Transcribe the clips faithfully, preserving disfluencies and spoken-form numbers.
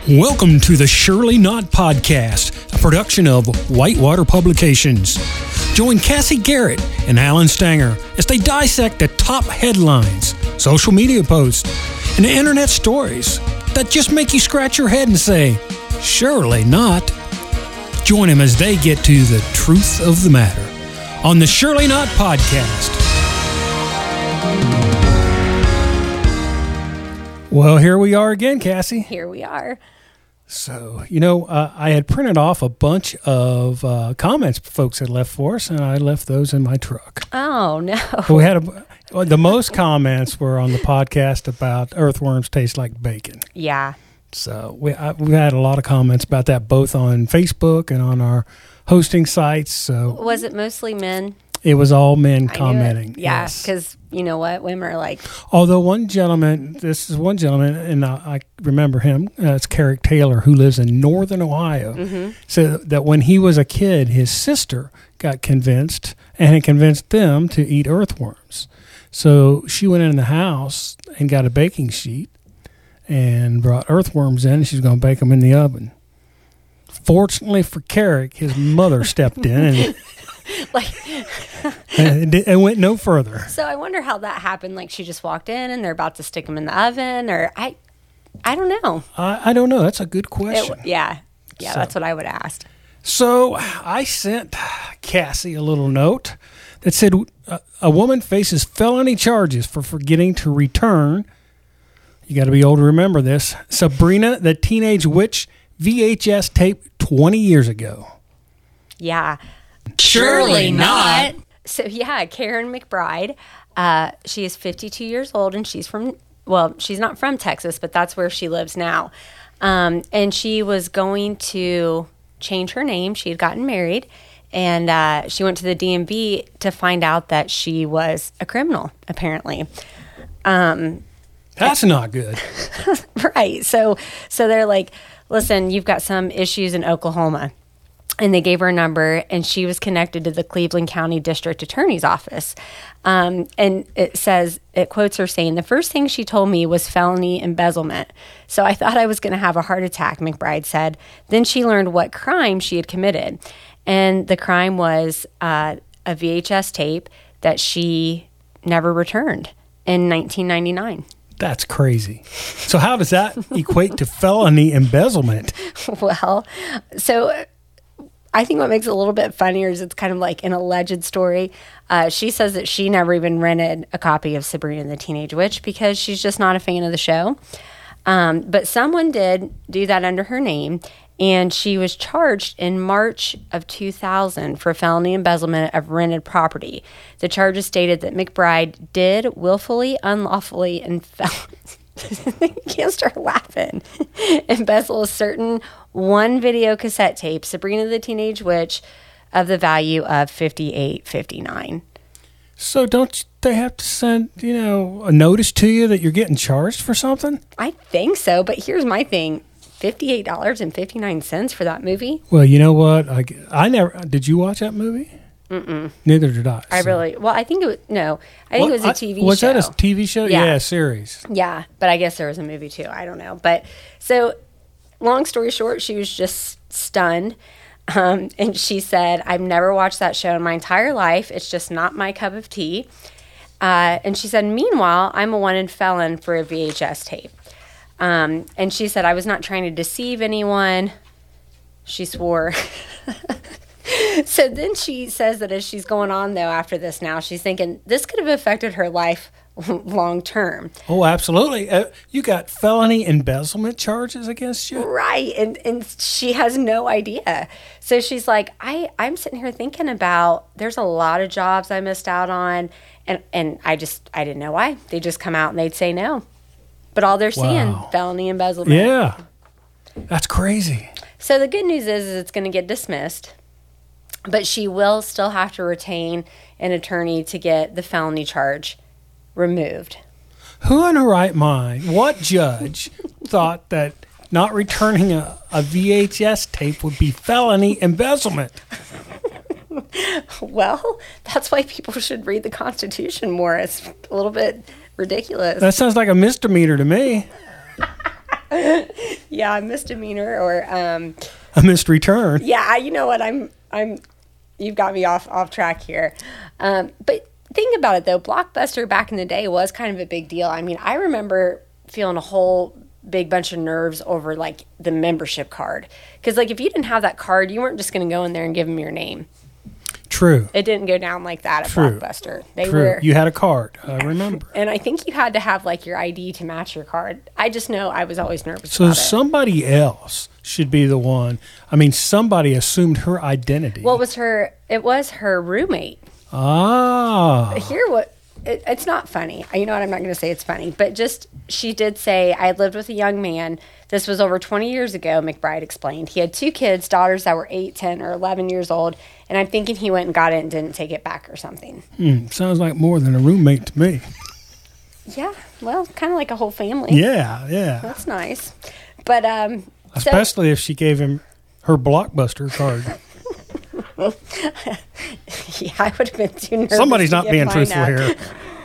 Welcome to the Surely Not Podcast, a production of Whitewater Publications. Join Cassie Garrett and Alan Stanger as they dissect the top headlines, social media posts, and internet stories that just make you scratch your head and say, surely not. Join them as they get to the truth of the matter on the Surely Not Podcast. Well, here we are again, Cassie. Here we are. So, you know, uh, I had printed off a bunch of uh, comments folks had left for us, and I left those in my truck. Oh, no. So we had a, well, the most comments were on the podcast about earthworms taste like bacon. Yeah. So we I, we had a lot of comments about that, both on Facebook and on our hosting sites. So was it mostly men? It was all men I commenting. Yeah, yes. because you know what? Women are like... Although one gentleman, this is one gentleman, and I, I remember him, uh, it's Carrick Taylor, who lives in northern Ohio, mm-hmm. said that when he was a kid, his sister got convinced, and it convinced them to eat earthworms. So she went in the house and got a baking sheet and brought earthworms in, and she's going to bake them in the oven. Fortunately for Carrick, his mother stepped in and... like and it went no further. So I wonder how that happened. Like she just walked in and they're about to stick them in the oven, or I, I don't know. I, I don't know. That's a good question. It, yeah, yeah, so, that's what I would ask. So I sent Cassie a little note that said a, a woman faces felony charges for forgetting to return. You got to be old to remember this. Sabrina the Teenage Witch V H S tape twenty years ago. Yeah. Surely not. So, yeah, Karen McBride, uh, she is fifty-two years old, and she's from, well, she's not from Texas, but that's where she lives now. Um, and she was going to change her name. She had gotten married, and uh, she went to the D M V to find out that she was a criminal, apparently. Um, That's not good. Right. So, so they're like, listen, you've got some issues in Oklahoma. And they gave her a number, and she was connected to the Cleveland County District Attorney's Office. Um, and it says, it quotes her saying, the first thing she told me was felony embezzlement. So I thought I was going to have a heart attack, McBride said. Then she learned what crime she had committed. And the crime was uh, a V H S tape that she never returned in nineteen ninety-nine. That's crazy. So how does that equate to felony embezzlement? Well, so... I think what makes it a little bit funnier is it's kind of like an alleged story. Uh, she says that she never even rented a copy of Sabrina the Teenage Witch because she's just not a fan of the show. Um, but someone did do that under her name, and she was charged in March of two thousand for felony embezzlement of rented property. The charges stated that McBride did willfully, unlawfully, and fel- can't start laughing. embezzle a certain one video cassette tape, Sabrina the Teenage Witch, of the value of fifty-eight fifty-nine. So don't they have to send, you know, a notice to you that you're getting charged for something? I think so, but here's my thing. fifty-eight dollars and fifty-nine cents for that movie? Well, you know what? I, I never... Did you watch that movie? Mm-mm. Neither did I. I so. really... Well, I think it was... No. I think well, it was a I, T V was show. Was that a T V show? Yeah. Yeah, a series. Yeah, but I guess there was a movie too. I don't know. But so, long story short, she was just stunned. Um, and she said, I've never watched that show in my entire life. It's just not my cup of tea. Uh, and she said, meanwhile, I'm a wanted felon for a V H S tape. Um, and she said, I was not trying to deceive anyone. She swore. So then she says that as she's going on, though, after this now, she's thinking this could have affected her life long term. Oh, absolutely. Uh, you got felony embezzlement charges against you? Right. And and she has no idea. So she's like, I, I'm sitting here thinking about there's a lot of jobs I missed out on. And, and I just, I didn't know why. They just come out and they'd say no. But all they're seeing, Wow. felony embezzlement. Yeah. That's crazy. So the good news is, is it's going to get dismissed. But she will still have to retain an attorney to get the felony charge removed. Who in her right mind, what judge thought that not returning a, a V H S tape would be felony embezzlement? Well, that's why people should read the Constitution more. It's a little bit ridiculous. That sounds like a misdemeanor to me. Yeah, misdemeanor or um, a missed return. Yeah, you know what? I'm I'm. You've got me off off track here, um, but think about it though. Blockbuster back in the day was kind of a big deal. I mean, I remember feeling a whole big bunch of nerves over like the membership card, because like if you didn't have that card, you weren't just going to go in there and give them your name. True. It didn't go down like that at True. Blockbuster. They True. were. You had a card. I remember. And I think you had to have like your I D to match your card. I just know I was always nervous So about it. somebody else should be the one. I mean, somebody assumed her identity. Well, it was her. It was her roommate. Ah. Here, what? It, it's not funny. You know what? I'm not going to say it's funny, but just she did say I had lived with a young man. This was over twenty years ago. McBride explained he had two kids, daughters that were eight, ten, or eleven years old, and I'm thinking he went and got it and didn't take it back or something. Hmm, sounds like more than a roommate to me. Yeah, well, kind of like a whole family. Yeah, yeah. That's nice, but um, especially so, if she gave him her Blockbuster card. Yeah, I would have been too nervous. Somebody's to not being truthful here.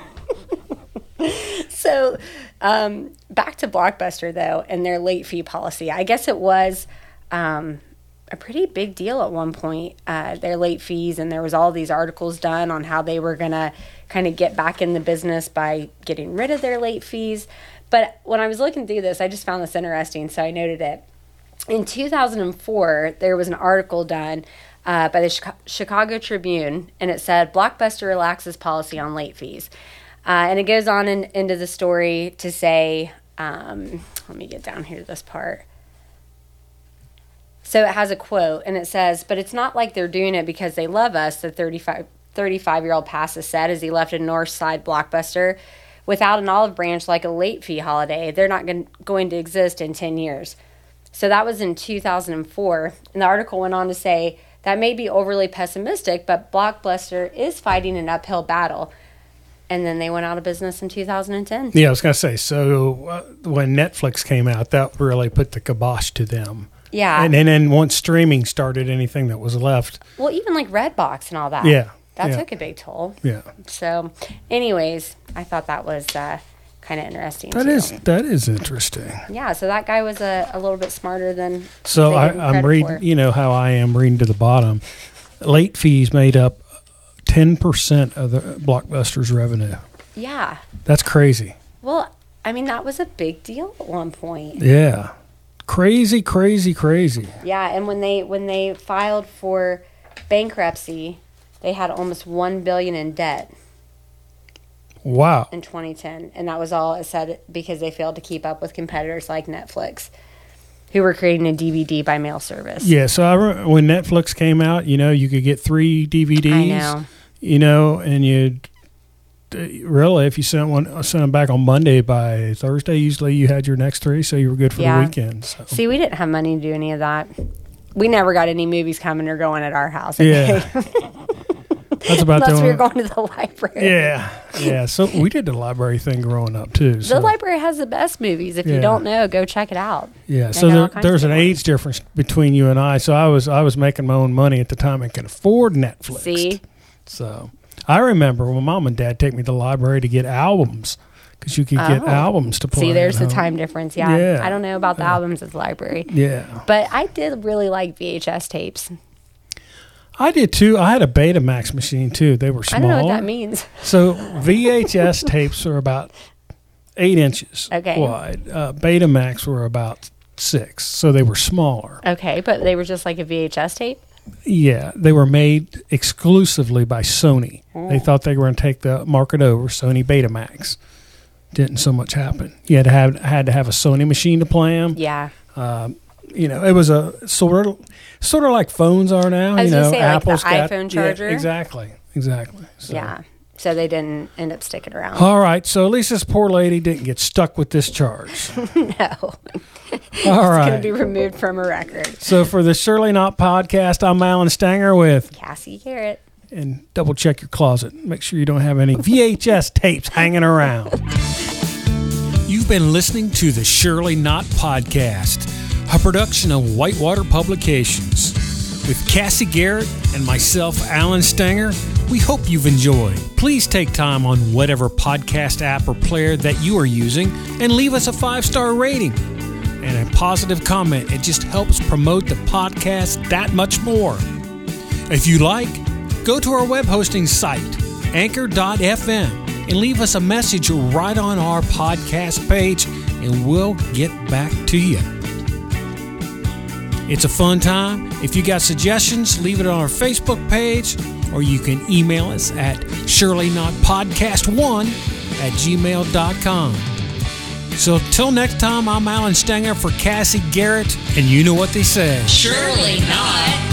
So, um, back to Blockbuster, though, and their late fee policy. I guess it was um, a pretty big deal at one point, uh, their late fees, and there was all these articles done on how they were going to kind of get back in the business by getting rid of their late fees. But when I was looking through this, I just found this interesting, so I noted it. In two thousand four, there was an article done uh, by the Chica- Chicago Tribune, and it said, Blockbuster relaxes policy on late fees. Uh, and it goes on in, into the story to say, um, let me get down here to this part. So it has a quote, and it says, but it's not like they're doing it because they love us, the thirty-five, thirty-five-year-old pastor said as he left a Northside Blockbuster. Without an olive branch like a late fee holiday, they're not going, going to exist in ten years. So that was in two thousand four, and the article went on to say, that may be overly pessimistic, but Blockbuster is fighting an uphill battle. And then they went out of business in two thousand ten. Yeah, I was going to say, so uh, when Netflix came out, that really put the kibosh to them. Yeah. And, and then once streaming started, anything that was left. Well, even like Redbox and all that. Yeah. That yeah. took a big toll. Yeah. So, anyways, I thought that was uh, kind of interesting. That too. is that is interesting. Yeah, so that guy was a, a little bit smarter than. So I, I'm reading, for. you know how I am reading to the bottom. Late fees made up ten percent of the Blockbuster's revenue. Yeah. That's crazy. Well, I mean, that was a big deal at one point. Yeah. Crazy, crazy, crazy. Yeah, and when they when they filed for bankruptcy, they had almost one billion dollars in debt. Wow. In twenty ten, and that was all it said because they failed to keep up with competitors like Netflix, who were creating a D V D by mail service. Yeah, so I remember when Netflix came out, you know, you could get three D V Ds. I know. You know, and you really, if you sent one, sent them back on Monday, by Thursday, usually you had your next three, so you were good for yeah. the weekend. So. See, we didn't have money to do any of that. We never got any movies coming or going at our house. Okay? Yeah. That's about Unless the we were going to the library. Yeah, yeah. So we did the library thing growing up too. So. The library has the best movies. If yeah. you don't know, go check it out. Yeah. They so there, there's an ones. age difference between you and I. So I was I was making my own money at the time and could afford Netflix. See. So I remember when Mom and Dad take me to the library to get albums because you could get Oh. albums to play. See, there's at the home. time difference. Yeah. Yeah. I don't know about the Yeah. albums at the library. Yeah. But I did really like V H S tapes. I did too. I had a Betamax machine too. They were small. I don't know what that means. So V H S tapes are about eight inches Okay. wide. Uh, Betamax were about six, so they were smaller. Okay, but they were just like a V H S tape? Yeah, they were made exclusively by Sony. Oh. They thought they were going to take the market over. Sony Betamax didn't so much happen. You had to have had to have a Sony machine to play them. Yeah. Um, you know, it was a sort of sort of like phones are now. I was you know, gonna say, like the Apple's got iPhone yeah, charger. exactly, exactly. So. Yeah. So they didn't end up sticking around. All right, so at least this poor lady didn't get stuck with this charge. No. All It's right. going to be removed from a record. So for the Surely Not podcast, I'm Alan Stanger with, Cassie Garrett. and double check your closet. Make sure you don't have any V H S tapes hanging around. You've been listening to the Surely Not podcast, a production of Whitewater Publications. With Cassie Garrett and myself, Alan Stanger, we hope you've enjoyed. Please take time on whatever podcast app or player that you are using and leave us a five-star rating. and a positive comment. It just helps promote the podcast that much more. If you like, go to our web hosting site, anchor dot f m, and leave us a message right on our podcast page, and we'll get back to you. It's a fun time. If you got suggestions, leave it on our Facebook page, or you can email us at surely not podcast one at gmail dot com. So till next time, I'm Alan Stanger for Cassie Garrett, and you know what they say. Surely not.